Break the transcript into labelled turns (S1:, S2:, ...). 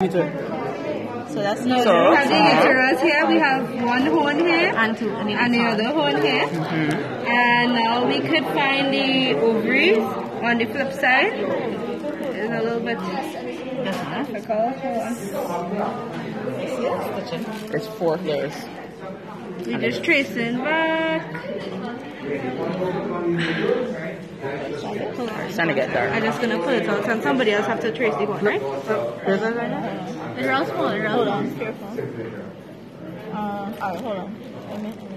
S1: So that's
S2: No, we have the uterus here. We have one horn here
S1: and two and
S2: the other horn here. And now we could find the ovaries on the flip side. It's a little bit difficult.
S3: There's 4 layers.
S2: We're just tracing back.
S3: It's time to get dark.
S2: I'm just gonna put it on. Somebody else have to trace the horn, right?
S1: They're all small. Hold on. Careful. Alright, hold on.